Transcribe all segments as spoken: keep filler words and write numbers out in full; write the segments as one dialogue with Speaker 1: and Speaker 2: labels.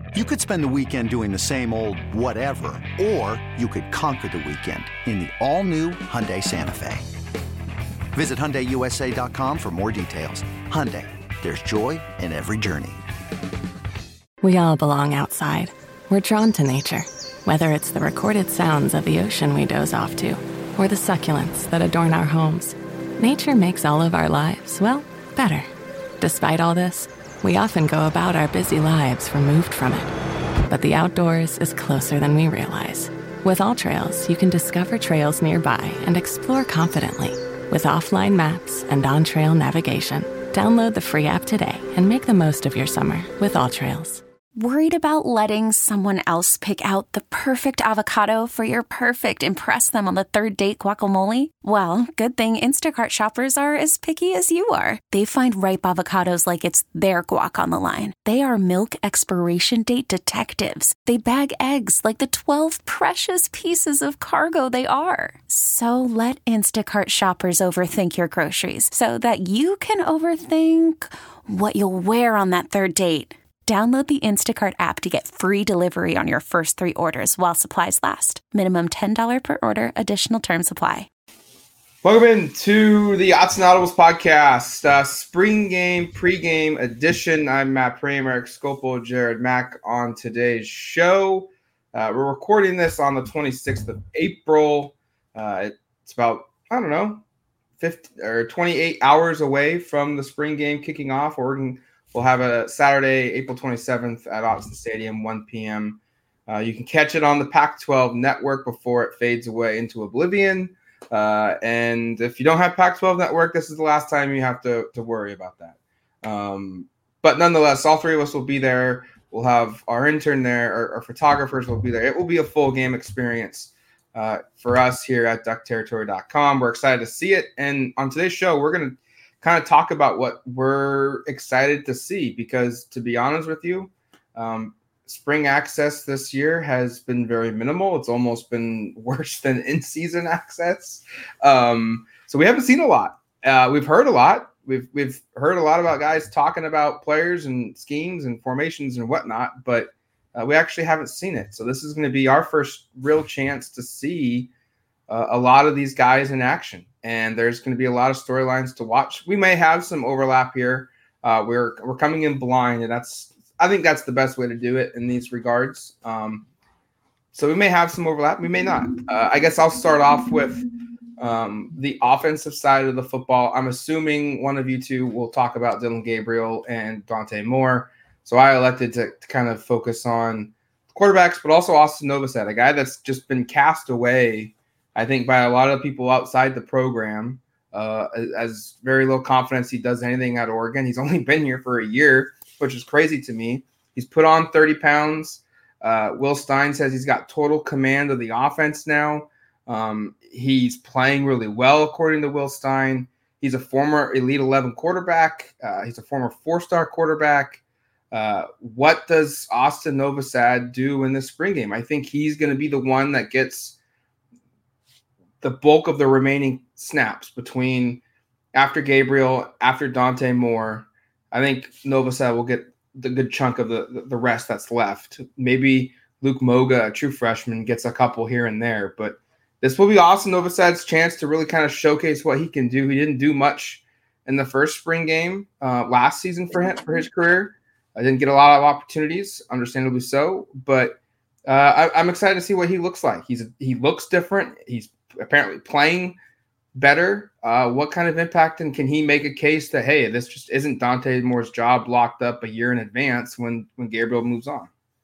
Speaker 1: You could spend the weekend doing the same old whatever, or you could conquer the weekend in the all-new Hyundai Santa Fe. Visit Hyundai U S A dot com for more details. Hyundai, there's joy in every journey.
Speaker 2: We all belong outside. We're drawn to nature, whether it's the recorded sounds of the ocean we doze off to, or the succulents that adorn our homes. Nature makes all of our lives, well, better. Despite all this, we often go about our busy lives removed from it. But the outdoors is closer than we realize. With AllTrails, you can discover trails nearby and explore confidently. With offline maps and on-trail navigation, download the free app today and make the most of your summer with AllTrails.
Speaker 3: Worried about letting someone else pick out the perfect avocado for your perfect impress them on the third date guacamole? Well, good thing Instacart shoppers are as picky as you are. They find ripe avocados like it's their guac on the line. They are milk expiration date detectives. They bag eggs like the twelve precious pieces of cargo they are. So let Instacart shoppers overthink your groceries so that you can overthink what you'll wear on that third date. Download the Instacart app to get free delivery on your first three orders while supplies last. Minimum ten dollars per order. Additional terms apply.
Speaker 4: Welcome into the Odds and Audibles podcast, uh, spring game, pregame edition. I'm Matt Prehm, Eric Scopel, Jared Mack on today's show. Uh, we're recording this on the twenty-sixth of April. Uh, it's about, I don't know, fifty or twenty-eight hours away from the spring game kicking off. Oregon We'll have a Saturday, April twenty-seventh at Autzen Stadium, one p.m. Uh, you can catch it on the Pac twelve network before it fades away into oblivion. Uh, and if you don't have Pac twelve network, this is the last time you have to, to worry about that. Um, but nonetheless, all three of us will be there. We'll have our intern there. Our, our photographers will be there. It will be a full game experience uh, for us here at duck territory dot com. We're excited to see it. And on today's show, we're going to kind of talk about what we're excited to see, because to be honest with you, um, spring access this year has been very minimal. It's almost been worse than in-season access. Um, so we haven't seen a lot. Uh, we've heard a lot. We've we've heard a lot about guys talking about players and schemes and formations and whatnot, but uh, we actually haven't seen it. So this is going to be our first real chance to see uh, a lot of these guys in action. And there's going to be a lot of storylines to watch. We may have some overlap here. Uh, we're we're coming in blind, and that's I think that's the best way to do it in these regards. Um, so we may have some overlap. We may not. Uh, I guess I'll start off with um, the offensive side of the football. I'm assuming one of you two will talk about Dillon Gabriel and Dante Moore. So I elected to, to kind of focus on quarterbacks, but also Austin Novosad, a guy that's just been cast away, I think, by a lot of people outside the program, uh, as very low confidence he does anything at Oregon. He's only been here for a year, which is crazy to me. He's put on thirty pounds. Uh, Will Stein says he's got total command of the offense now. Um, he's playing really well, according to Will Stein. He's a former Elite eleven quarterback. Uh, he's a former four-star quarterback. Uh, what does Austin Novosad do in this spring game? I think he's going to be the one that gets the bulk of the remaining snaps between after Gabriel, after Dante Moore. I think Novosad will get the good chunk of the, the rest that's left. Maybe Luke Moga, a true freshman, gets a couple here and there. But this will be Austin Novosad's chance to really kind of showcase what he can do. He didn't do much in the first spring game uh, last season for him, for his career. I didn't get a lot of opportunities, understandably so. But uh, I, I'm excited to see what he looks like. He's He looks different. He's apparently playing better. Uh, what kind of impact, and can he make a case that, hey, this just isn't Dante Moore's job locked up a year in advance when, when Gabriel moves on?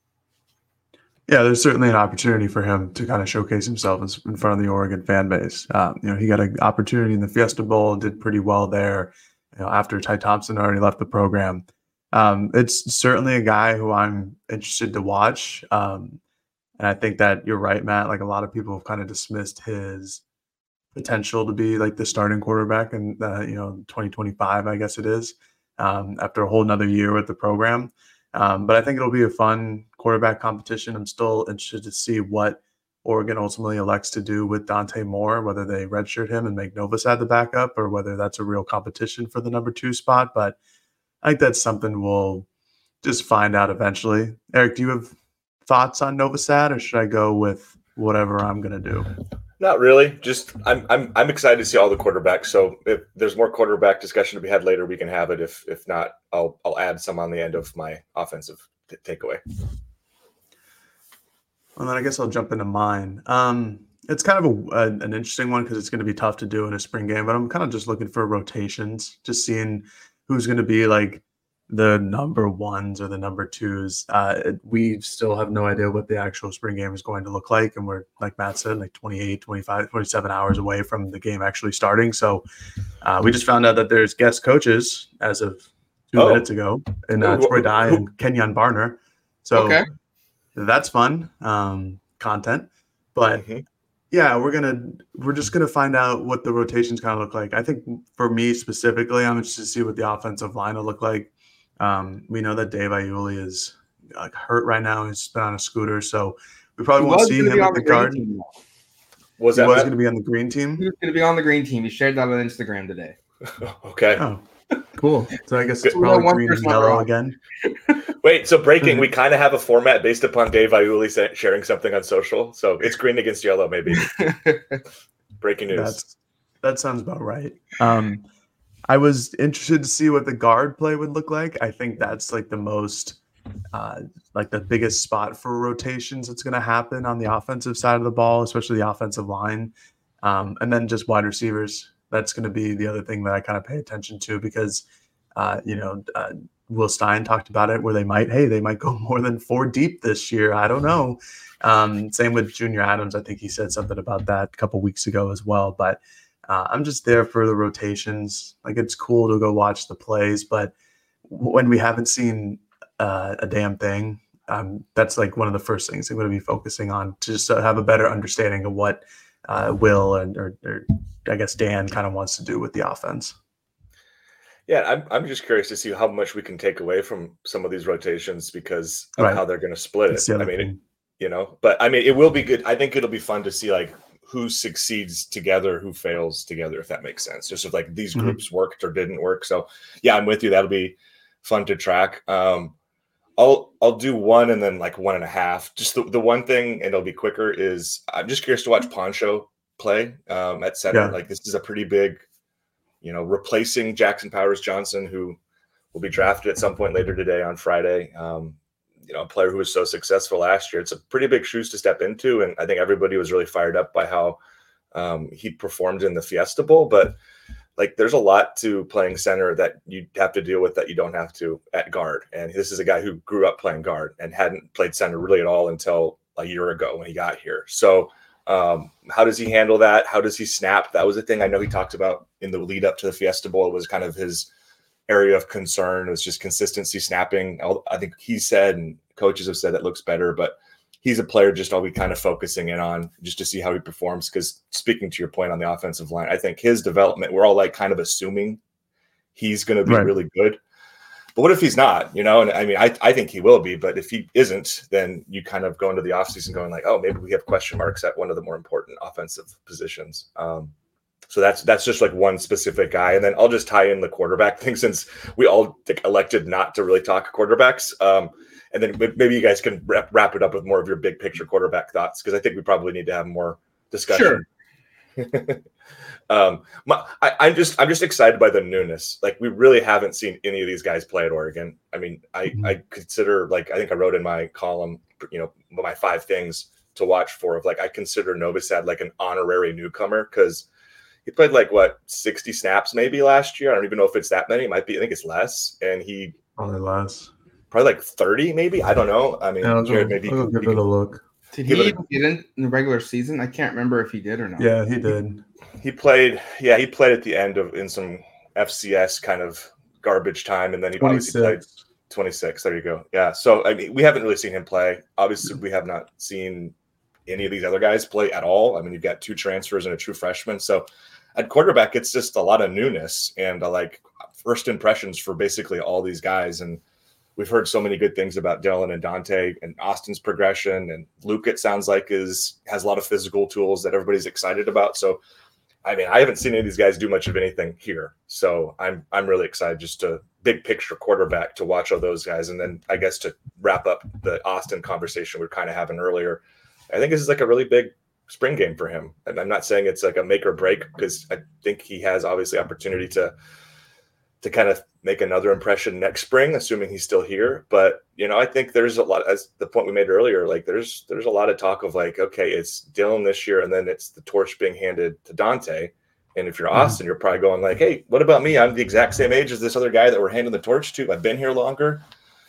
Speaker 5: Yeah, there's certainly an opportunity for him to kind of showcase himself in, in front of the Oregon fan base. Um, you know, he got an opportunity in the Fiesta Bowl and did pretty well there, you know, after Ty Thompson already left the program. Um, it's certainly a guy who I'm interested to watch. Um, and I think that you're right, Matt. Like, a lot of people have kind of dismissed his potential to be like the starting quarterback in uh, you know, twenty twenty-five, I guess it is, um, after a whole nother year with the program. Um, but I think it'll be a fun quarterback competition. I'm still interested to see what Oregon ultimately elects to do with Dante Moore, whether they redshirt him and make Novosad the backup, or whether that's a real competition for the number two spot. But I think that's something we'll just find out eventually. Eric, do you have thoughts on Novosad, or should I go with whatever I'm going to do?
Speaker 6: Not really. Just I'm I'm I'm excited to see all the quarterbacks. So if there's more quarterback discussion to be had later, we can have it. If if not, I'll I'll add some on the end of my offensive t- takeaway.
Speaker 5: Well, then I guess I'll jump into mine. Um, it's kind of a, a an interesting one because it's going to be tough to do in a spring game, but I'm kind of just looking for rotations, just seeing who's going to be like the number ones or the number twos. Uh, we still have no idea what the actual spring game is going to look like. And we're, like Matt said, like twenty-eight, twenty-five, twenty-seven hours away from the game actually starting. So uh, we just found out that there's guest coaches as of two oh. minutes ago in uh, Troy Dye and Kenyon Barner. So
Speaker 4: okay.
Speaker 5: that's fun um, content. But mm-hmm. yeah, we're gonna we're just gonna find out what the rotations kind of look like. I think for me specifically, I'm interested to see what the offensive line will look like. Um, we know that Dave Iuli is like hurt right now. He's been on a scooter, so we probably he won't see him at the guard. Team, was he that was going to be on the green team?
Speaker 4: He was going to be on the green team. He shared that on Instagram today.
Speaker 6: Okay.
Speaker 5: Oh, cool. So I guess it's probably green and yellow again.
Speaker 6: Wait, so breaking, we kind of have a format based upon Dave Iuli sharing something on social. So it's green against yellow, maybe. Breaking news.
Speaker 5: That's, that sounds about right. Um, I was interested to see what the guard play would look like. I think that's like the most, uh, like the biggest spot for rotations that's going to happen on the offensive side of the ball, especially the offensive line. Um, and then just wide receivers. That's going to be the other thing that I kind of pay attention to because, uh, you know, uh, Will Stein talked about it where they might, hey, they might go more than four deep this year. I don't know. Um, same with Junior Adams. I think he said something about that a couple weeks ago as well. But Uh, I'm just there for the rotations. Like, it's cool to go watch the plays, but when we haven't seen uh, a damn thing, um, that's like one of the first things I'm going to be focusing on to just have a better understanding of what uh, Will and or, or I guess Dan kind of wants to do with the offense.
Speaker 6: Yeah, I'm I'm just curious to see how much we can take away from some of these rotations because of right. how they're going to split it. I mean, it, you know, but I mean, it will be good. I think it'll be fun to see like who succeeds together, who fails together, if that makes sense. Just if like these groups mm-hmm. worked or didn't work. So yeah, I'm with you. That'll be fun to track. Um, I'll, I'll do one and then like one and a half. Just the, the one thing, and it'll be quicker, is I'm just curious to watch Poncho play um, at center. Yeah. Like this is a pretty big, you know, replacing Jackson Powers Johnson, who will be drafted at some point later today on Friday. Um, you know, a player who was so successful last year. It's a pretty big shoes to step into. And I think everybody was really fired up by how um, he performed in the Fiesta Bowl. But like, there's a lot to playing center that you have to deal with that you don't have to at guard. And this is a guy who grew up playing guard and hadn't played center really at all until a year ago when he got here. So um, how does he handle that? How does he snap? That was a thing I know he talked about in the lead up to the Fiesta Bowl. It was kind of his area of concern. It was just consistency snapping. I think he said, and coaches have said that looks better, but he's a player just I'll be kind of focusing in on just to see how he performs. Because speaking to your point on the offensive line, I think his development, we're all like kind of assuming he's going to be right. really good. But what if he's not, you know? And I mean, I, I think he will be, but if he isn't, then you kind of go into the offseason going like, oh, maybe we have question marks at one of the more important offensive positions. Um, So that's that's just like one specific guy. And then I'll just tie in the quarterback thing since we all elected not to really talk quarterbacks. Um, and then maybe you guys can wrap, wrap it up with more of your big picture quarterback thoughts, because I think we probably need to have more discussion. Sure. um, my, I, I'm just I'm just excited by the newness. Like, we really haven't seen any of these guys play at Oregon. I mean, I, mm-hmm. I consider, like, I think I wrote in my column, you know, my five things to watch for of like, I consider Novosad like an honorary newcomer, because he played like what sixty snaps maybe last year. I don't even know if it's that many. It might be. I think it's less. And he
Speaker 5: probably less.
Speaker 6: Probably like thirty, maybe. I don't know. I mean,
Speaker 5: yeah,
Speaker 6: Jared,
Speaker 5: go,
Speaker 6: maybe
Speaker 5: I'll give it a look.
Speaker 4: Did he even get in the regular season? I can't remember if he did or not.
Speaker 5: Yeah, he did.
Speaker 6: He played. Yeah, he played at the end of in some F C S kind of garbage time, and then he obviously played twenty-six. There you go. Yeah. So I mean, we haven't really seen him play. Obviously, we have not seen any of these other guys play at all. I mean, you've got two transfers and a true freshman. So at quarterback, it's just a lot of newness and uh, like first impressions for basically all these guys. And we've heard so many good things about Dylan and Dante and Austin's progression. And Luke, it sounds like, is has a lot of physical tools that everybody's excited about. So I mean, I haven't seen any of these guys do much of anything here. So I'm I'm really excited just to big picture quarterback to watch all those guys. And then I guess to wrap up the Austin conversation we were kind of having earlier, I think this is like a really big spring game for him. And I'm not saying it's like a make or break, because I think he has obviously opportunity to to kind of make another impression next spring, assuming he's still here. But, you know, I think there's a lot, as the point we made earlier, like there's, there's a lot of talk of like, okay, it's Dylan this year, and then it's the torch being handed to Dante. And if you're Austin, mm-hmm. you're probably going like, hey, what about me? I'm the exact same age as this other guy that we're handing the torch to. I've been here longer.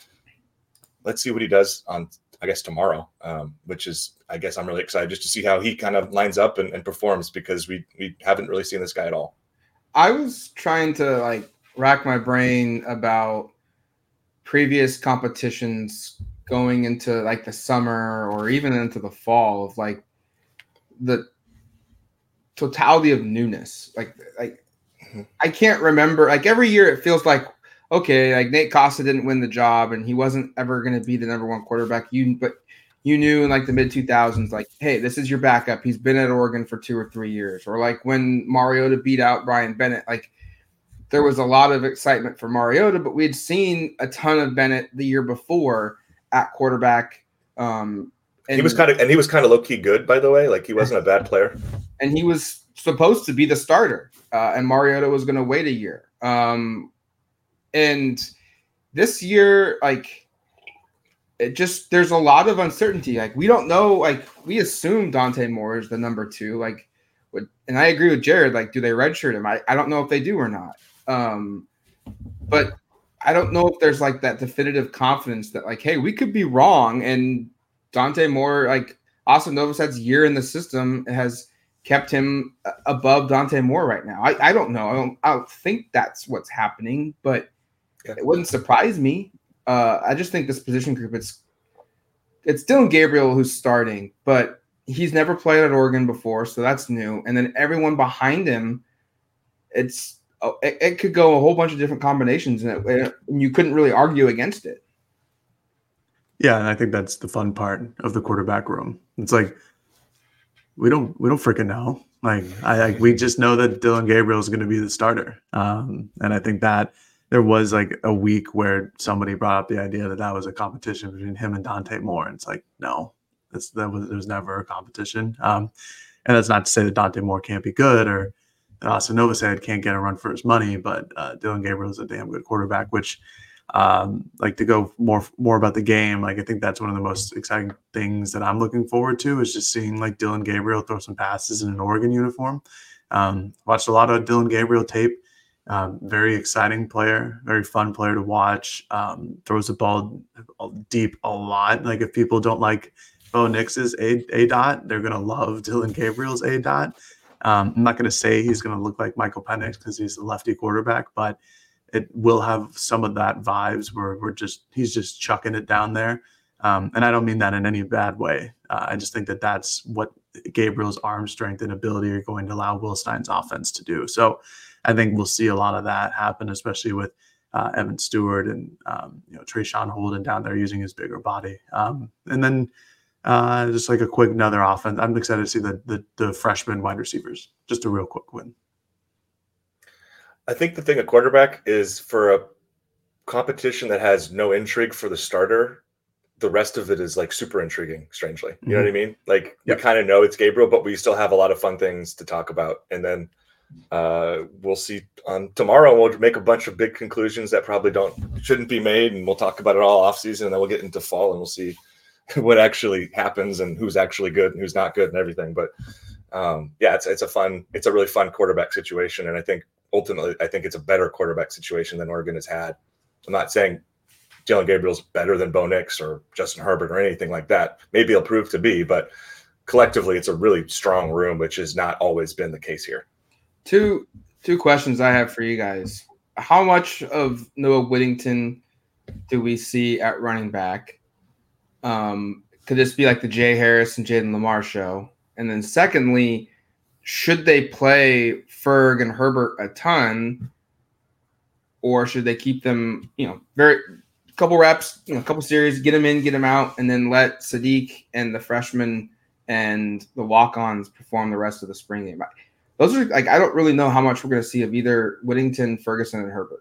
Speaker 6: Let's see what he does on, I guess, tomorrow, um, which is, I guess I'm really excited just to see how he kind of lines up and, and performs, because we, we haven't really seen this guy at all.
Speaker 4: I was trying to like, rack my brain about previous competitions going into like the summer or even into the fall of like the totality of newness. Like, like mm-hmm. I can't remember, like every year it feels like, okay, like Nate Costa didn't win the job and he wasn't ever going to be the number one quarterback. You, but you knew in like the mid two thousands, like, hey, this is your backup. He's been at Oregon for two or three years. Or like when Mariota beat out Brian Bennett, like, there was a lot of excitement for Mariota, but we had seen a ton of Bennett the year before at quarterback. Um, and
Speaker 6: he was kind of, and he was kind of low key good, by the way. Like he wasn't a bad player,
Speaker 4: and he was supposed to be the starter. Uh, and Mariota was going to wait a year. Um, and this year, like it just, there's a lot of uncertainty. Like we don't know. Like we assume Dante Moore is the number two. Like, and I agree with Jared. Like, do they redshirt him? I, I don't know if they do or not. Um, but I don't know if there's like that definitive confidence that like, hey, we could be wrong. And Dante Moore, like Austin Novosad's year in the system has kept him above Dante Moore right now. I, I don't know. I don't, I don't think that's what's happening, but yeah. It wouldn't surprise me. Uh, I just think this position group, it's, it's Dylan Gabriel who's starting, but he's never played at Oregon before. So that's new. And then everyone behind him, it's, Oh, it, it could go a whole bunch of different combinations, and, it, and you couldn't really argue against it.
Speaker 5: Yeah, and I think that's the fun part of the quarterback room. It's like we don't we don't freaking know. Like I like we just know that Dylan Gabriel is going to be the starter, um, and I think that there was like a week where somebody brought up the idea that that was a competition between him and Dante Moore, and it's like no, that's that was there was never a competition. Um, and that's not to say that Dante Moore can't be good or Austin Novosad can't get a run for his money, but uh, Dylan Gabriel is a damn good quarterback, which um, like to go more more about the game, like I think that's one of the most exciting things that I'm looking forward to is just seeing like Dylan Gabriel throw some passes in an Oregon uniform. Um, watched a lot of Dylan Gabriel tape. Um, very exciting player, very fun player to watch. Um, throws the ball deep a lot. Like if people don't like Bo Nix's A, A dot, they're going to love Dylan Gabriel's A dot. Um, I'm not going to say he's going to look like Michael Penix because he's a lefty quarterback, but it will have some of that vibes where we're just he's just chucking it down there. Um, and I don't mean that in any bad way. Uh, I just think that that's what Gabriel's arm strength and ability are going to allow Will Stein's offense to do. So I think we'll see a lot of that happen, especially with uh, Evan Stewart and um, you know Trayshawn Holden down there using his bigger body. Um, and then Uh, just like a quick another offense. I'm excited to see the, the the freshman wide receivers. Just a real quick win.
Speaker 6: I think the thing at quarterback is for a competition that has no intrigue for the starter, the rest of it is like super intriguing, strangely. You mm-hmm. know what I mean? Like yep. we kind of know it's Gabriel, but we still have a lot of fun things to talk about. And then uh, we'll see on tomorrow. We'll make a bunch of big conclusions that probably don't shouldn't be made. And we'll talk about it all off season. And then we'll get into fall and we'll see what actually happens and who's actually good and who's not good and everything. But um, yeah, it's it's a fun, it's a really fun quarterback situation. And I think ultimately, I think it's a better quarterback situation than Oregon has had. I'm not saying Dylan Gabriel's better than Bo Nix or Justin Herbert or anything like that. Maybe he'll prove to be, but collectively it's a really strong room, which has not always been the case here.
Speaker 4: Two, two questions I have for you guys. How much of Noah Whittington do we see at running back? Um, could this be like the Jay Harris and Jaden Lamar show? And then secondly, should they play Ferg and Herbert a ton, or should they keep them, you know, very couple reps, you know, a couple series, get them in, get them out, and then let Sadiq and the freshmen and the walk-ons perform the rest of the spring game? those are like, I don't really know how much we're going to see of either Whittington, Ferguson, and Herbert.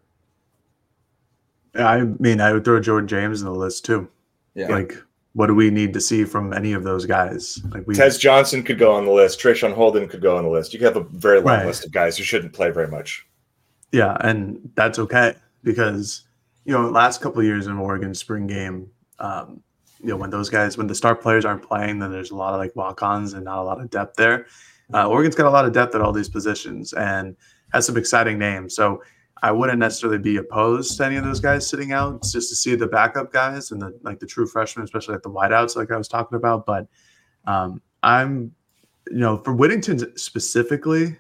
Speaker 5: I mean, I would throw Jordan James in the list too.
Speaker 4: Yeah.
Speaker 5: Like, what do we need to see from any of those guys? Like, we,
Speaker 6: Tez Johnson could go on the list. Trayshawn Holden could go on the list. You could have a very long
Speaker 5: right.
Speaker 6: list of guys who shouldn't play very much.
Speaker 5: Yeah, and that's okay because, you know, last couple of years in Oregon spring game, um, you know, when those guys, when the star players aren't playing, then there's a lot of like walk-ons and not a lot of depth there. Uh, Oregon's got a lot of depth at all these positions and has some exciting names. So I wouldn't necessarily be opposed to any of those guys sitting out just to see the backup guys and the like the true freshmen, especially like the wideouts, like I was talking about. But um, I'm, you know, for Whittington specifically,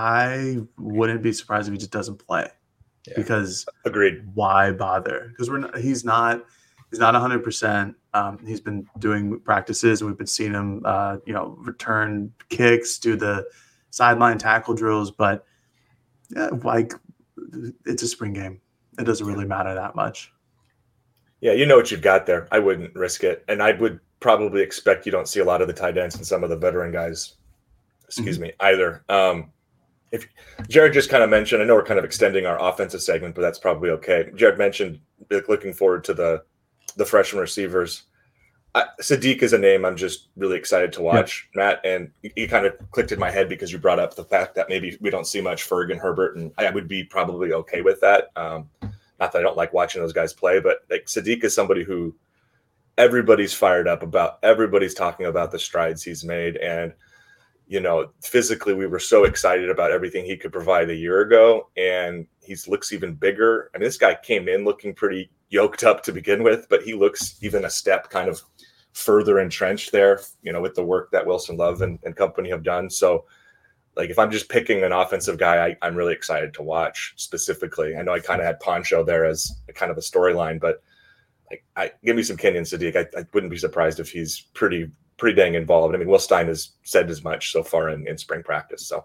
Speaker 5: I wouldn't be surprised if he just doesn't play yeah. because
Speaker 6: agreed.
Speaker 5: Why bother? Because we're not, he's not he's not one hundred percent. Um, he's been doing practices and we've been seeing him, uh, you know, return kicks, do the sideline tackle drills, but yeah, like. It's a spring game. It doesn't really matter that much.
Speaker 6: Yeah, you know what you've got there. I wouldn't risk it. And I would probably expect you don't see a lot of the tight ends and some of the veteran guys, excuse mm-hmm. me, either. Um, if Jared just kind of mentioned, I know we're kind of extending our offensive segment, but that's probably okay. Jared mentioned looking forward to the, the freshman receivers. I, Sadiq is a name I'm just really excited to watch, yeah. Matt, and you kind of clicked in my head because you brought up the fact that maybe we don't see much Ferg and Herbert, and I would be probably okay with that. Um, not that I don't like watching those guys play, but like Sadiq is somebody who everybody's fired up about. Everybody's talking about the strides he's made, and you know, physically we were so excited about everything he could provide a year ago, and he looks even bigger. I mean, this guy came in looking pretty yoked up to begin with, but he looks even a step kind of further entrenched there, you know, with the work that Wilson Love and, and company have done. So like, if I'm just picking an offensive guy, I, I'm really excited to watch specifically. I know I kind of had Poncho there as a kind of a storyline, but like, I give me some Kenyon Sadiq. I, I wouldn't be surprised if he's pretty, pretty dang involved. I mean, Will Stein has said as much so far in, in spring practice. So.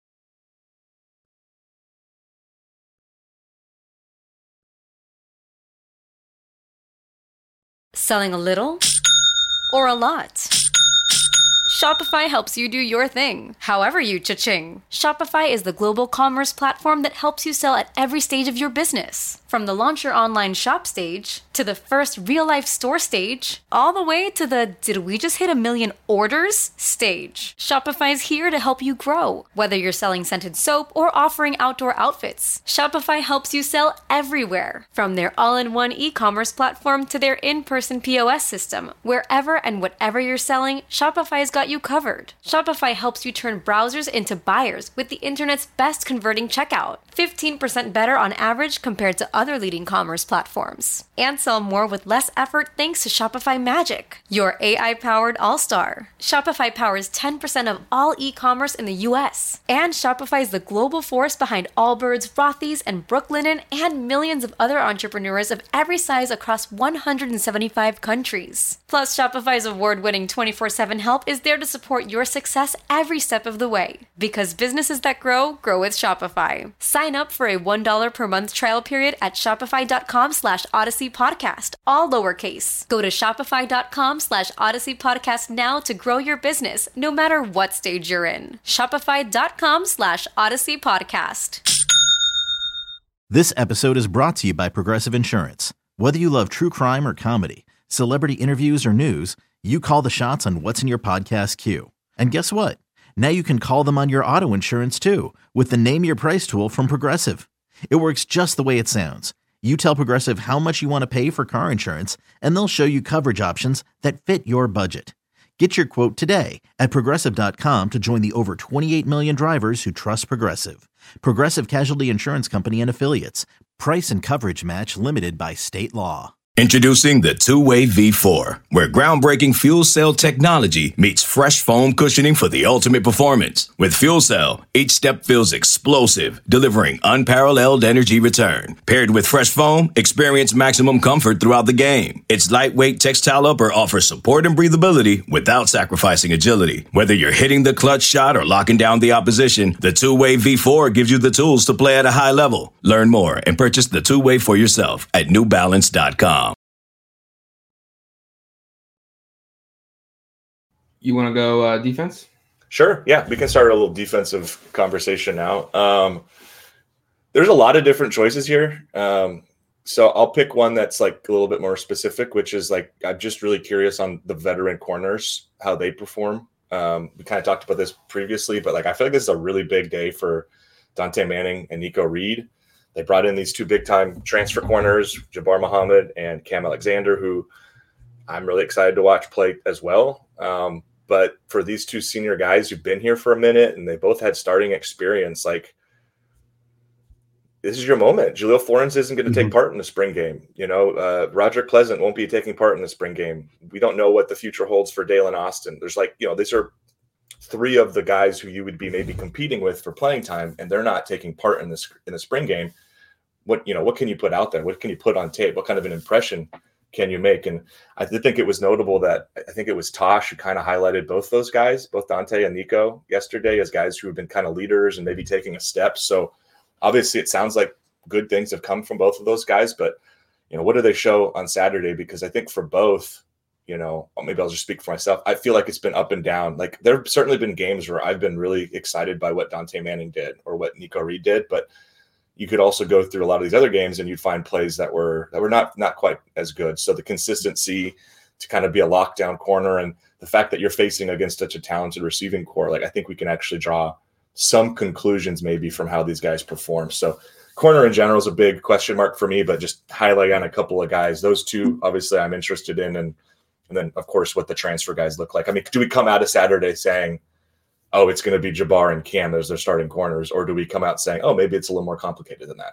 Speaker 7: Selling a little or a lot? Shopify helps you do your thing, however you cha-ching. Shopify is the global commerce platform that helps you sell at every stage of your business. From the launch your online shop stage, to the first real-life store stage, all the way to the did we just hit a million orders stage. Shopify's here to help you grow. Whether you're selling scented soap or offering outdoor outfits, Shopify helps you sell everywhere. From their all-in-one e-commerce platform to their in-person P O S system, wherever and whatever you're selling, Shopify's got you covered. Shopify helps you turn browsers into buyers with the internet's best converting checkout. fifteen percent better on average compared to other leading commerce platforms. And sell more with less effort thanks to Shopify Magic, your A I-powered all-star. Shopify powers ten percent of all e-commerce in the U S. And Shopify is the global force behind Allbirds, Rothy's, and Brooklinen, and millions of other entrepreneurs of every size across one hundred seventy-five countries. Plus, Shopify's award-winning twenty-four seven help is there to support your success every step of the way. Because businesses that grow, grow with Shopify. Sign up for a one dollar per month trial period at shopify.com slash Odyssey Podcast, all lowercase. Go to shopify.com slash Odyssey Podcast now to grow your business, no matter what stage you're in. Shopify.com slash Odyssey Podcast.
Speaker 8: This episode is brought to you by Progressive Insurance. Whether you love true crime or comedy, celebrity interviews or news, you call the shots on what's in your podcast queue. And guess what? Now you can call them on your auto insurance too, with the Name Your Price tool from Progressive. It works just the way it sounds. You tell Progressive how much you want to pay for car insurance, and they'll show you coverage options that fit your budget. Get your quote today at Progressive dot com to join the over twenty-eight million drivers who trust Progressive. Progressive Casualty Insurance Company and Affiliates. Price and coverage match limited by state law.
Speaker 9: Introducing the two-way V four, where groundbreaking fuel cell technology meets fresh foam cushioning for the ultimate performance. With fuel cell, each step feels explosive, delivering unparalleled energy return. Paired with fresh foam, experience maximum comfort throughout the game. Its lightweight textile upper offers support and breathability without sacrificing agility. Whether you're hitting the clutch shot or locking down the opposition, the two-way V four gives you the tools to play at a high level. Learn more and purchase the two-way for yourself at new balance dot com.
Speaker 4: You want to go uh, defense?
Speaker 6: Sure. Yeah, we can start a little defensive conversation now. Um, there's a lot of different choices here. Um, so I'll pick one that's like a little bit more specific, which is like, I'm just really curious on the veteran corners, how they perform. Um, we kind of talked about this previously, but like, I feel like this is a really big day for Dante Manning and Nico Reed. They brought in these two big time transfer corners, Jabbar Muhammad and Cam Alexander, who I'm really excited to watch play as well. Um, but for these two senior guys who've been here for a minute and they both had starting experience, like, this is your moment. Jaleel Florence isn't going to mm-hmm. take part in the spring game. You know, uh, Roger Pleasant won't be taking part in the spring game. We don't know what the future holds for Dalen Austin. There's like, you know, these are three of the guys who you would be maybe competing with for playing time, and they're not taking part in this in the spring game. What, you know, what can you put out there? What can you put on tape? What kind of an impression can you make? And I did think it was notable that I think it was Tosh who kind of highlighted both those guys, both Dante and Nico yesterday, as guys who have been kind of leaders and maybe taking a step. So obviously it sounds like good things have come from both of those guys, but you know, what do they show on Saturday? Because I think for both, you know, maybe I'll just speak for myself. I feel like it's been up and down. Like there have certainly been games where I've been really excited by what Dante Manning did or what Nico Reed did, but you could also go through a lot of these other games and you'd find plays that were that were not not quite as good. So the consistency to kind of be a lockdown corner and the fact that you're facing against such a talented receiving core, like I think we can actually draw some conclusions maybe from how these guys perform. So corner in general is a big question mark for me, but just highlight on a couple of guys. Those two, obviously, I'm interested in, and and then of course what the transfer guys look like. I mean, do we come out of Saturday saying, oh, it's going to be Jabbar and Cam as their starting corners, or do we come out saying, oh, maybe it's a little more complicated than that?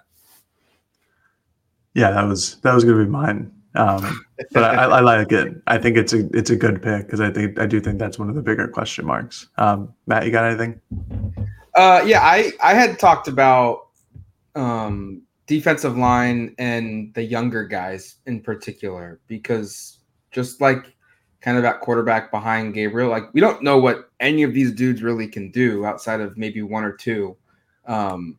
Speaker 5: Yeah, that was that was going to be mine. Um, but I, I like it. I think it's a it's a good pick because I think I do think that's one of the bigger question marks. Um, Matt, you got anything?
Speaker 4: Uh, yeah, I I had talked about um, defensive line and the younger guys in particular, because just like kind of at quarterback behind Gabriel, like we don't know what any of these dudes really can do outside of maybe one or two, um,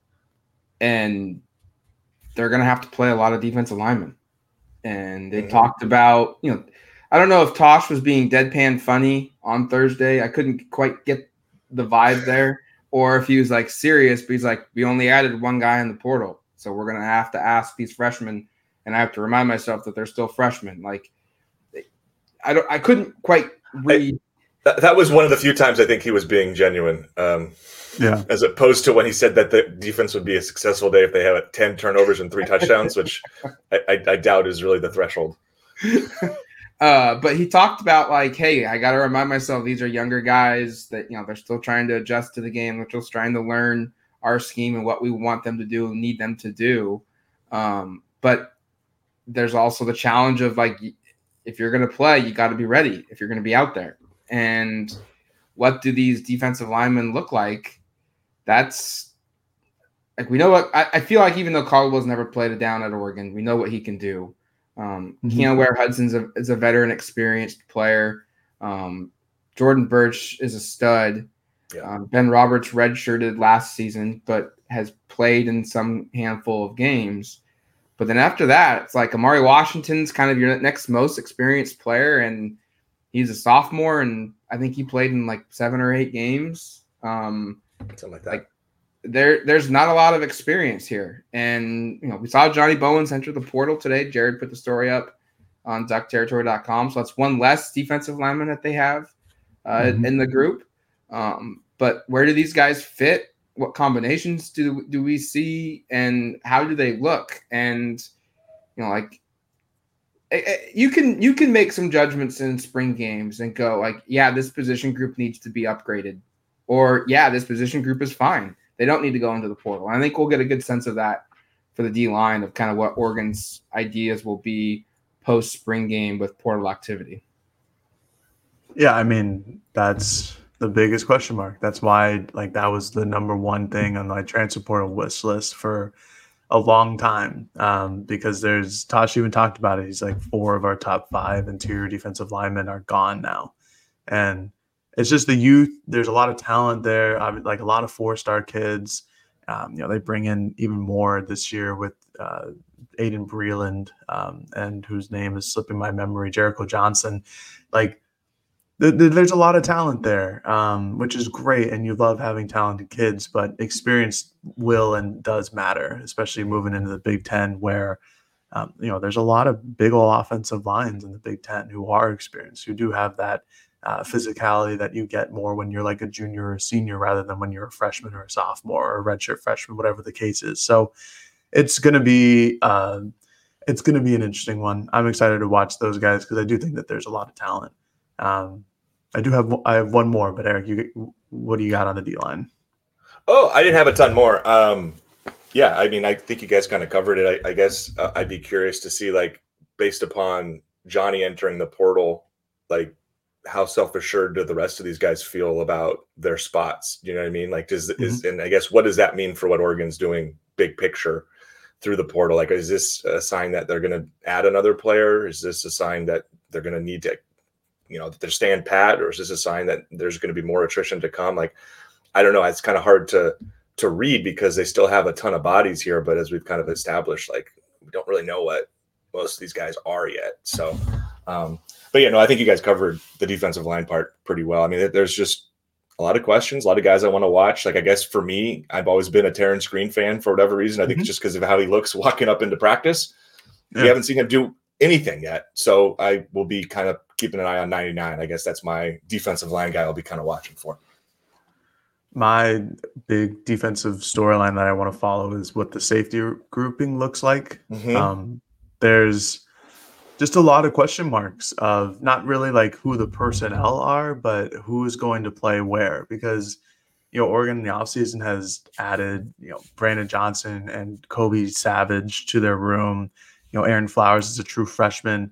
Speaker 4: and they're going to have to play a lot of defensive linemen. And they mm-hmm. talked about, you know, I don't know if Tosh was being deadpan funny on Thursday. I couldn't quite get the vibe there. Or if he was like serious, but he's like, we only added one guy in the portal. So we're going to have to ask these freshmen. And I have to remind myself that they're still freshmen. Like, I don't, I couldn't quite read.
Speaker 6: I, that, that was one of the few times I think he was being genuine. Um,
Speaker 5: yeah.
Speaker 6: As opposed to when he said that the defense would be a successful day if they have ten turnovers and three touchdowns, which I, I, I doubt is really the threshold.
Speaker 4: Uh, but he talked about like, hey, I got to remind myself these are younger guys that, you know, they're still trying to adjust to the game. They're still trying to learn our scheme and what we want them to do and need them to do. Um, but there's also the challenge of like, if you're going to play, you got to be ready if you're going to be out there. And what do these defensive linemen look like? That's like, we know what I, I feel like, even though Caldwell's never played it down at Oregon, we know what he can do. Um, mm-hmm. Keanu Ware-Hudson's a, is a veteran, experienced player. Um, Jordan Burch is a stud.
Speaker 6: Yeah.
Speaker 4: Um, Ben Roberts redshirted last season, but has played in some handful of games. But then after that, it's like Amari Washington's kind of your next most experienced player, and he's a sophomore, and I think he played in like seven or eight games. Um,
Speaker 6: Something like that.
Speaker 4: Like, There, there's not a lot of experience here. And, you know, we saw Johnny Bowens enter the portal today. Jared put the story up on duck territory dot com. So that's one less defensive lineman that they have uh, mm-hmm. in the group. Um, but where do these guys fit? What combinations do, do we see? And how do they look? And, you know, like, you can you can make some judgments in spring games and go like, yeah, this position group needs to be upgraded. Or, yeah, this position group is fine. They don't need to go into the portal. I think we'll get a good sense of that for the D-line of kind of what Oregon's ideas will be post-spring game with portal activity.
Speaker 5: Yeah, I mean, that's the biggest question mark. That's why, like, that was the number one thing on my transfer portal wish list for a long time, um, because there's – Tosh even talked about it. He's like, four of our top five interior defensive linemen are gone now. And – it's just the youth. There's a lot of talent there, like a lot of four-star kids. Um, you know, they bring in even more this year with uh, Aiden Breland, um, and whose name is slipping my memory, Jericho Johnson. Like, there's a lot of talent there, um, which is great, and you love having talented kids, but experience will and does matter, especially moving into the Big Ten where, um, you know, there's a lot of big old offensive lines in the Big Ten who are experienced, who do have that uh, physicality that you get more when you're like a junior or a senior rather than when you're a freshman or a sophomore or a redshirt freshman, whatever the case is. So it's going to be uh, it's going to be an interesting one. I'm excited to watch those guys because I do think that there's a lot of talent. Um, I do have I have one more, but Eric, you what do you got on the D line?
Speaker 6: Oh, I didn't have a ton more. Um, yeah, I mean, I think you guys kind of covered it. I, I guess uh, I'd be curious to see, like, based upon Johnny entering the portal, like, how self-assured do the rest of these guys feel about their spots? You know what I mean? Like, does mm-hmm. is and I guess what does that mean for what Oregon's doing, big picture, through the portal? Like, is this a sign that they're going to add another player? Is this a sign that they're going to need to, you know, that they're staying pat, or is this a sign that there's going to be more attrition to come? Like, I don't know. It's kind of hard to to read because they still have a ton of bodies here, but as we've kind of established, like, we don't really know what most of these guys are yet. So, um, but yeah, no, I think you guys covered the defensive line part pretty well. I mean, there's just a lot of questions, a lot of guys I want to watch. Like, I guess for me, I've always been a Terrence Green fan for whatever reason. I think mm-hmm. it's just because of how he looks walking up into practice. Yeah. We haven't seen him do anything yet. So I will be kind of keeping an eye on ninety-nine. I guess that's my defensive line guy I'll be kind of watching for.
Speaker 5: My big defensive storyline that I want to follow is what the safety grouping looks like. Mm-hmm. Um, there's just a lot of question marks of not really like who the personnel are, but who is going to play where. Because, you know, Oregon in the offseason has added, you know, Brandon Johnson and Kobe Savage to their room. You know, Aaron Flowers is a true freshman.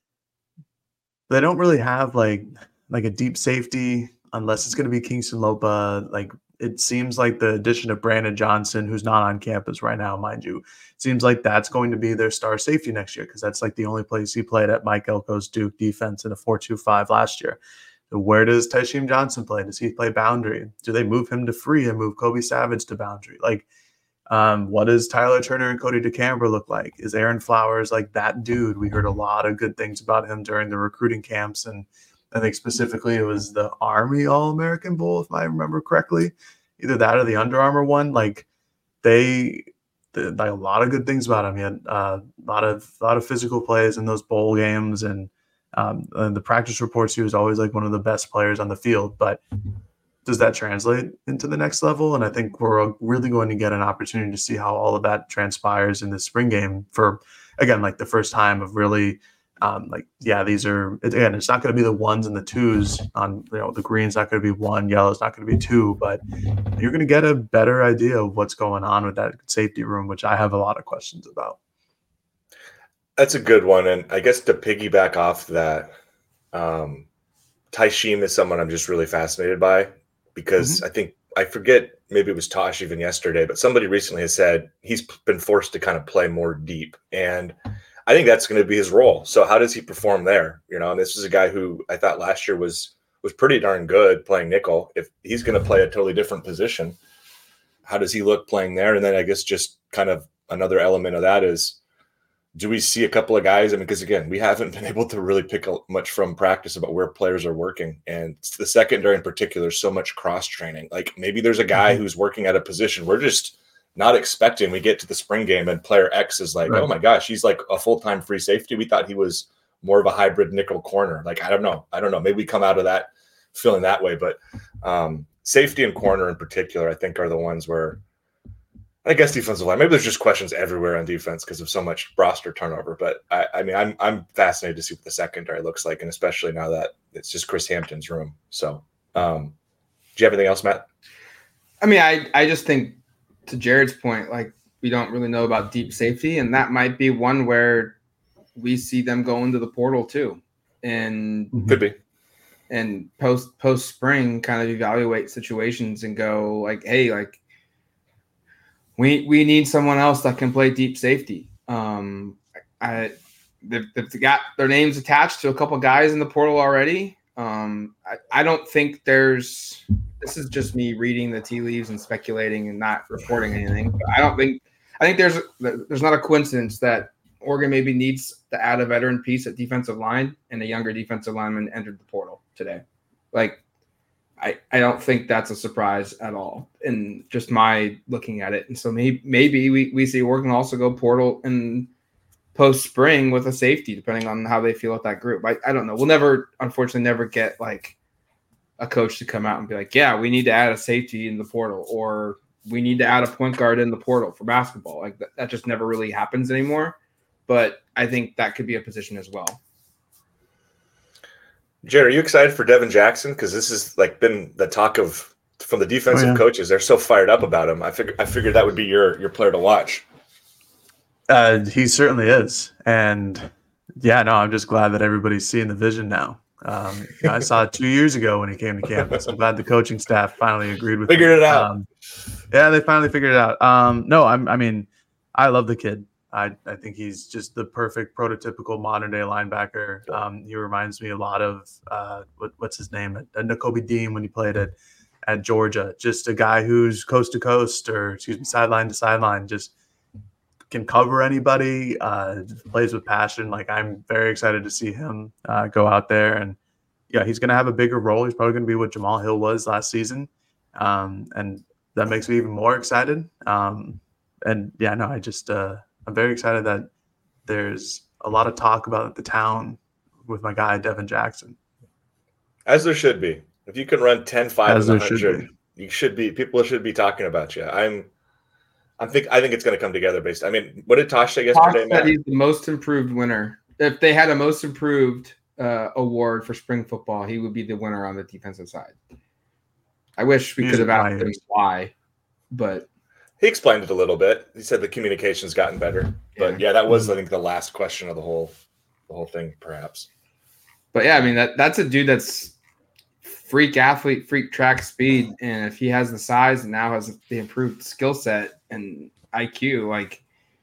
Speaker 5: They don't really have like like a deep safety unless it's going to be Kingston Lopa. Like, it seems like the addition of Brandon Johnson, who's not on campus right now, mind you, seems like that's going to be their star safety next year because that's like the only place he played at Mike Elko's Duke defense in a four two five last year. So where does Tysheem Johnson play? Does he play boundary? Do they move him to free and move Kobe Savage to boundary? Like, um, what does Tyler Turner and Cody DeCamber look like? Is Aaron Flowers like that dude? We heard a lot of good things about him during the recruiting camps, and I think specifically it was the Army All-American Bowl, if I remember correctly. Either that or the Under Armour one. Like, they, they like a lot of good things about him. He had uh, a lot of a lot of physical plays in those bowl games, and, um, and the practice reports, he was always like one of the best players on the field. But does that translate into the next level? And I think we're really going to get an opportunity to see how all of that transpires in the spring game for, again, like the first time of really – Um, like, yeah, these are, again, it's not going to be the ones and the twos on, you know, the green's not going to be one, yellow's not going to be two, but you're going to get a better idea of what's going on with that safety room, which I have a lot of questions about.
Speaker 6: That's a good one. And I guess to piggyback off that, um, Tysheem is someone I'm just really fascinated by because mm-hmm. I think, I forget, maybe it was Tosh even yesterday, but somebody recently has said he's been forced to kind of play more deep. And I think that's going to be his role. So how does he perform there? You know, and this is a guy who I thought last year was was pretty darn good playing nickel. If he's going to play a totally different position, how does he look playing there? And then I guess just kind of another element of that is, do we see a couple of guys? I mean, because again, we haven't been able to really pick much from practice about where players are working. And the secondary in particular, so much cross training. Like maybe there's a guy mm-hmm. who's working at a position we're just not expecting. We get to the spring game and player X is like, right. oh my gosh, he's like a full-time free safety. We thought he was more of a hybrid nickel corner. Like, I don't know. I don't know. Maybe we come out of that feeling that way, but um, safety and corner in particular, I think are the ones where I guess defensive line, maybe there's just questions everywhere on defense because of so much roster turnover. But I, I mean, I'm, I'm fascinated to see what the secondary looks like. And especially now that it's just Chris Hampton's room. So um, do you have anything else, Matt?
Speaker 4: I mean, I, I just think, to Jared's point, like we don't really know about deep safety, and that might be one where we see them go into the portal too, and
Speaker 6: could be,
Speaker 4: and post post spring kind of evaluate situations and go like, hey, like we we need someone else that can play deep safety. Um, I they've, they've got their names attached to a couple guys in the portal already. Um, I, I don't think there's. This is just me reading the tea leaves and speculating and not reporting anything. But I don't think I think there's there's not a coincidence that Oregon maybe needs to add a veteran piece at defensive line and a younger defensive lineman entered the portal today. Like, I, I don't think that's a surprise at all, and just my looking at it. And so maybe maybe we, we see Oregon also go portal and post spring with a safety, depending on how they feel with that group. I, I don't know. We'll never, unfortunately, never get like a coach to come out and be like, yeah, we need to add a safety in the portal, or we need to add a point guard in the portal for basketball. Like that, that just never really happens anymore. But I think that could be a position as well.
Speaker 6: Jared, are you excited for Devin Jackson? Because this has like been the talk of from the defensive oh, yeah. coaches. They're so fired up about him. I figured I figured that would be your your player to watch.
Speaker 5: Uh, he certainly is, and yeah, no, I'm just glad that everybody's seeing the vision now. Um, I saw it two years ago when he came to campus. I'm glad the coaching staff finally agreed with
Speaker 6: figured
Speaker 5: him.
Speaker 6: it out.
Speaker 5: Um, yeah, they finally figured it out. Um, no, I'm. I mean, I love the kid. I, I think he's just the perfect prototypical modern day linebacker. Um, he reminds me a lot of uh, what, what's his name, uh, Nakobe Dean when he played at at Georgia. Just a guy who's coast to coast, or excuse me, sideline to sideline, just can cover anybody. Uh, plays with passion. Like I'm very excited to see him uh, go out there, and yeah, he's going to have a bigger role. He's probably going to be what Jamal Hill was last season, um, and that makes me even more excited. Um, and yeah, no, I just. Uh, I'm very excited that there's a lot of talk about the town with my guy, Devin Jackson.
Speaker 6: As there should be. If you can run ten, five, and one hundred, you should be, people should be talking about you. I'm, I'm think, I think it's going to come together based. I mean, what did Tosh say yesterday?
Speaker 4: Tosh said he's the most improved winner. If they had a most improved uh, award for spring football, he would be the winner on the defensive side. I wish we he's could have asked him why, but.
Speaker 6: He explained it a little bit. He said the communication's gotten better, but yeah, yeah that was I think the last question of the whole, the whole thing, perhaps.
Speaker 4: But yeah, I mean that that's a dude that's freak athlete, freak track speed, and if he has the size and now has the improved skill set and I Q, like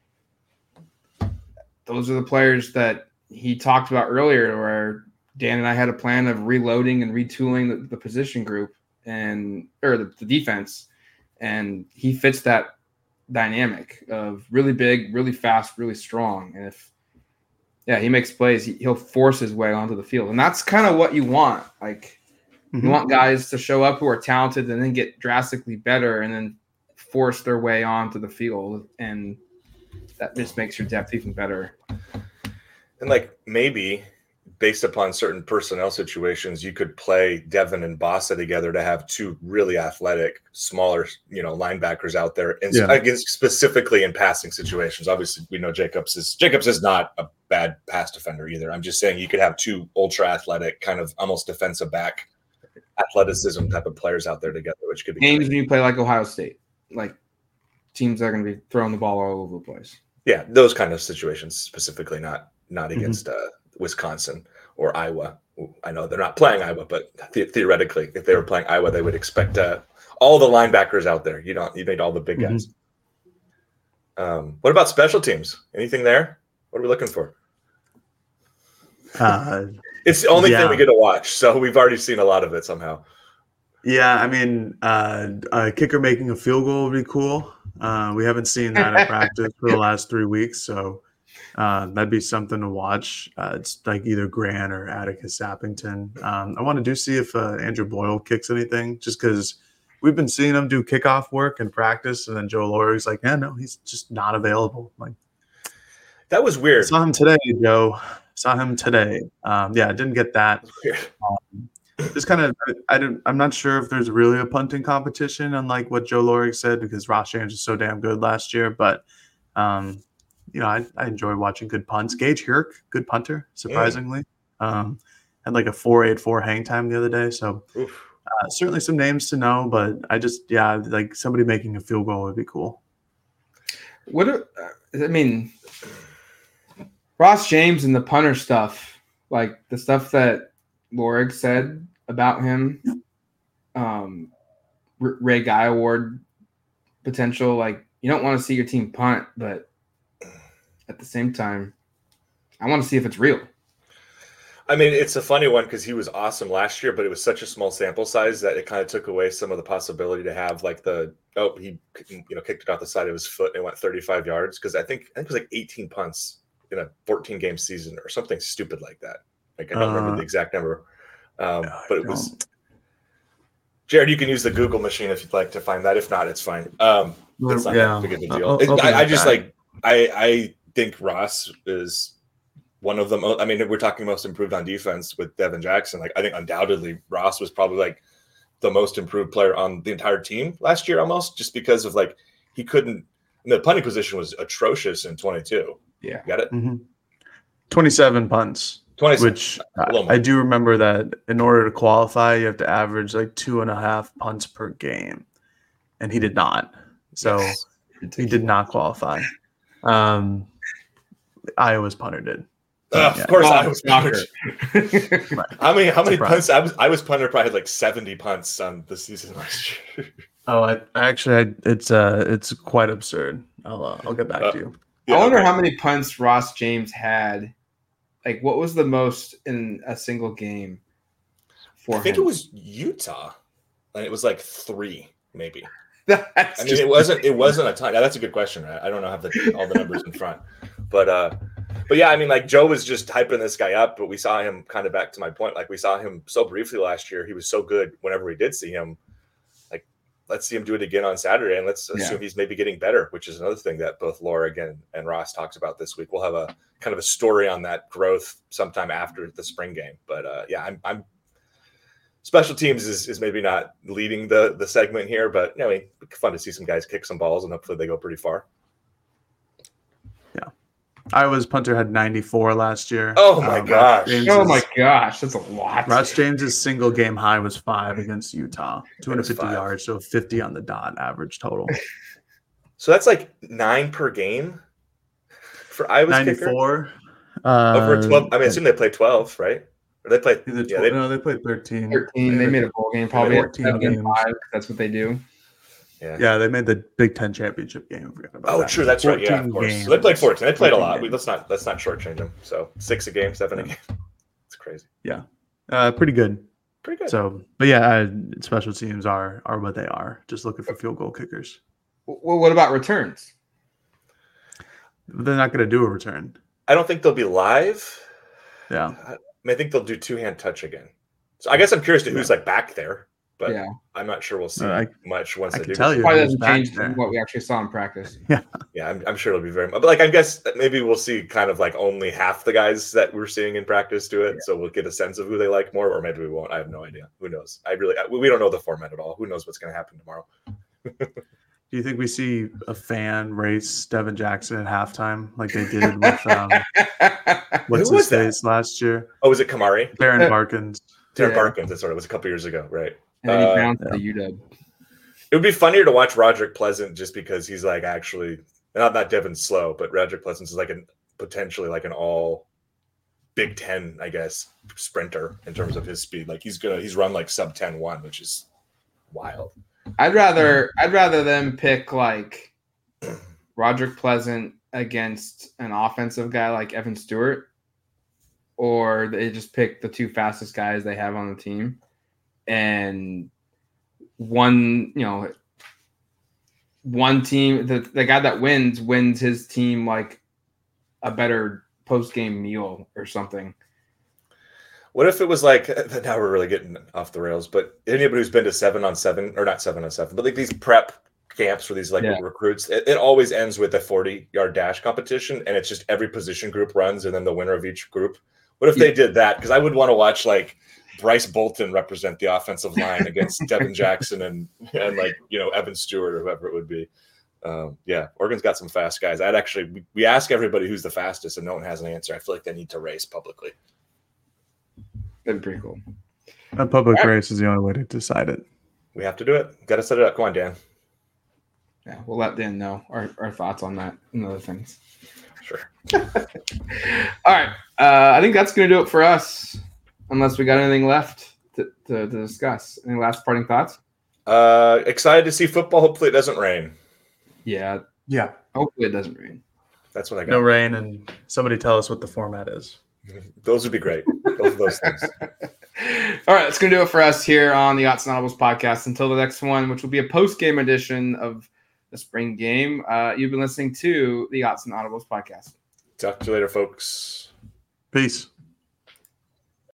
Speaker 4: those are the players that he talked about earlier. Where Dan and I had a plan of reloading and retooling the, the position group and or the, the defense. And he fits that dynamic of really big, really fast, really strong. And if, yeah, he makes plays, he, he'll force his way onto the field. And that's kind of what you want. Like, mm-hmm. you want guys to show up who are talented and then get drastically better and then force their way onto the field. And that just makes your depth even better.
Speaker 6: And, like, maybe based upon certain personnel situations, you could play Devin and Bossa together to have two really athletic, smaller, you know, linebackers out there, and yeah. against specifically in passing situations. Obviously, we know Jacobs is Jacobs is not a bad pass defender either. I'm just saying you could have two ultra athletic, kind of almost defensive back athleticism type of players out there together, which could be
Speaker 4: games great. When you play like Ohio State, like teams that are going to be throwing the ball all over the place.
Speaker 6: Yeah, those kind of situations specifically, not not against. Mm-hmm. Uh, Wisconsin or Iowa. I know they're not playing Iowa, but the- theoretically, if they were playing Iowa, they would expect uh, all the linebackers out there. You don't, you need all the big guys. Mm-hmm. Um, what about special teams? Anything there? What are we looking for?
Speaker 5: Uh,
Speaker 6: it's the only
Speaker 5: yeah.
Speaker 6: thing we get to watch, so we've already seen a lot of it somehow.
Speaker 5: Yeah, I mean, uh, a kicker making a field goal would be cool. Uh, we haven't seen that in practice for the last three weeks, so. Uh, that'd be something to watch. Uh, it's like either Grant or Atticus Sappington. Um, I want to do see if uh, Andrew Boyle kicks anything, just because we've been seeing him do kickoff work in practice, and then Joe Lorig's like, yeah, no, he's just not available. Like
Speaker 6: that was weird.
Speaker 5: I saw him today, Joe. Saw him today. Um, yeah, I didn't get that. Um, just kind of, I didn't. I'm not sure if there's really a punting competition, unlike what Joe Lorig said, because Ross James was so damn good last year, but. Um, You know, I, I enjoy watching good punts. Gage Hirk, good punter, surprisingly. Mm. Um, had like a four eight four hang time the other day. So uh, certainly some names to know, but I just, yeah, like somebody making a field goal would be cool.
Speaker 4: What are, I mean, Ross James and the punter stuff, like the stuff that Lorig said about him, um, Ray Guy Award potential, like you don't want to see your team punt, but at the same time, I want to see if it's real.
Speaker 6: I mean, it's a funny one because he was awesome last year, but it was such a small sample size that it kind of took away some of the possibility to have like the oh he you know kicked it off the side of his foot and it went thirty-five yards because I think I think it was like eighteen punts in a fourteen game season or something stupid like that. Like I don't uh, remember the exact number, um, but it was Jared, you can use the Google machine if you'd like to find that. If not, it's fine. Um, it's not
Speaker 5: yeah.
Speaker 6: that big of a deal.
Speaker 5: I'll, I'll
Speaker 6: I, I just that. like I I think Ross is one of the most. I mean, we're talking most improved on defense with Devin Jackson. Like I think undoubtedly Ross was probably like the most improved player on the entire team last year, almost just because of like he couldn't. The punting position was atrocious in twenty-two.
Speaker 4: Yeah,
Speaker 6: got it.
Speaker 5: Mm-hmm. twenty-seven punts. twenty-seven. Which I, I do remember that in order to qualify, you have to average like two and a half punts per game, and he did not. So yes. he did not qualify. Um, Iowa's punter did.
Speaker 6: Uh, yeah. Of course, oh, Iowa's punter. Right. How many? How many punts? I was. I was punter probably had like seventy punts on the season last year.
Speaker 5: Oh, I, actually, I, it's uh, it's quite absurd. I'll uh, I'll get back uh, to you.
Speaker 4: Yeah, I wonder okay. how many punts Ross James had. Like, what was the most in a single game for
Speaker 6: I think
Speaker 4: him?
Speaker 6: it was Utah, and it was like three, maybe.
Speaker 4: That's
Speaker 6: I mean, it wasn't. It wasn't a ton. Now, that's a good question. Right? I don't know have the, all the numbers in front, but uh, but yeah, I mean, like Joe was just hyping this guy up, but we saw him kind of back to my point. Like we saw him so briefly last year. He was so good whenever we did see him. Like, let's see him do it again on Saturday, and let's assume yeah. he's maybe getting better, which is another thing that both Laura again and Ross talks about this week. We'll have a kind of a story on that growth sometime after the spring game. But uh, yeah, I'm, I'm special teams is, is maybe not leading the the segment here, but you know, I mean, fun to see some guys kick some balls and hopefully they go pretty far.
Speaker 5: Yeah. Iowa's punter had ninety-four last year.
Speaker 6: Oh my um, gosh.
Speaker 4: Oh my gosh. That's a lot.
Speaker 5: Ross James's single game high was five against Utah, two hundred fifty yards. So fifty on the dot average total.
Speaker 6: So that's like nine per game for Iowa's
Speaker 5: ninety-four.
Speaker 6: Uh, Over twelve. I mean, I assume they play twelve, right? Or they play.
Speaker 5: The
Speaker 6: yeah, they,
Speaker 5: no, they played thirteen.
Speaker 4: thirteen. They made a bowl game, probably fourteen games. Five. That's what they do.
Speaker 5: Yeah. yeah, they made the Big Ten championship game. About
Speaker 6: oh,
Speaker 5: that.
Speaker 6: true. That's right. Yeah, of course. So they played fourteen. They played a lot. We, let's not let's not shortchange them. So six a game, seven a game. It's crazy.
Speaker 5: Yeah, uh, pretty good.
Speaker 6: Pretty good.
Speaker 5: So, but yeah, uh, special teams are are what they are. Just looking for field goal kickers.
Speaker 4: Well, what about returns?
Speaker 5: They're not going to do a return.
Speaker 6: I don't think they'll be live.
Speaker 5: Yeah,
Speaker 6: I, mean, I think they'll do two hand touch again. So I guess I'm curious to who's yeah. like back there. But yeah. I'm not sure we'll see uh, I, much once
Speaker 5: I
Speaker 6: they
Speaker 5: can
Speaker 6: do.
Speaker 5: Tell you,
Speaker 4: probably doesn't change from what we actually saw in practice.
Speaker 5: Yeah,
Speaker 6: yeah, I'm, I'm sure it'll be very much. But like, I guess maybe we'll see kind of like only half the guys that we're seeing in practice do it, yeah. so we'll get a sense of who they like more, or maybe we won't. I have no idea. Who knows? I really, I, we don't know the format at all. Who knows what's going to happen tomorrow?
Speaker 5: Do you think we see a fan race Devin Jackson at halftime like they did with um, what's his face last year?
Speaker 6: Oh, was it Kamari?
Speaker 5: Baron Barkins.
Speaker 6: Baron yeah. Barkins. That's what it was a couple years ago, right?
Speaker 4: And then he
Speaker 6: uh,
Speaker 4: bounced yeah. to U W.
Speaker 6: It would be funnier to watch Roderick Pleasant just because he's like actually not not Devin Slow, but Roderick Pleasant is like an potentially like an all Big Ten, I guess, sprinter in terms of his speed. Like he's gonna he's run like sub ten one, which is wild.
Speaker 4: I'd rather I'd rather them pick like Roderick Pleasant against an offensive guy like Evan Stewart, or they just pick the two fastest guys they have on the team. And one, you know, one team, the, the guy that wins, wins his team like a better post-game meal or something.
Speaker 6: What if it was like, now we're really getting off the rails, but anybody who's been to seven on seven, or not seven on seven, but like these prep camps for these like yeah. recruits, it, it always ends with a forty-yard dash competition, and it's just every position group runs, and then the winner of each group. What if yeah. they did that? Because I would want to watch like Bryce Bolton represent the offensive line against Devin Jackson and and like you know Evan Stewart or whoever it would be. Um, yeah, Oregon's got some fast guys. I'd actually we, we ask everybody who's the fastest, and no one has an answer. I feel like they need to race publicly.
Speaker 4: That'd be pretty cool.
Speaker 5: A public right. race is the only way to decide it.
Speaker 6: We have to do it. Got to set it up. Come on, Dan.
Speaker 4: Yeah, we'll let Dan know our, our thoughts on that and other things.
Speaker 6: Sure.
Speaker 4: All right. Uh, I think that's going to do it for us, unless we got anything left to, to, to discuss. Any last parting thoughts?
Speaker 6: Uh, excited to see football. Hopefully it doesn't rain.
Speaker 4: Yeah.
Speaker 5: Yeah.
Speaker 4: Hopefully it doesn't rain.
Speaker 6: That's what I got.
Speaker 5: No rain, and somebody tell us what the format is.
Speaker 6: Those would be great. Both of those things.
Speaker 4: All right, that's going to do it for us here on the Odds and Audibles podcast. Until the next one, which will be a post-game edition of the spring game. Uh, you've been listening to the Odds and Audibles podcast.
Speaker 6: Talk to you later, folks.
Speaker 5: Peace.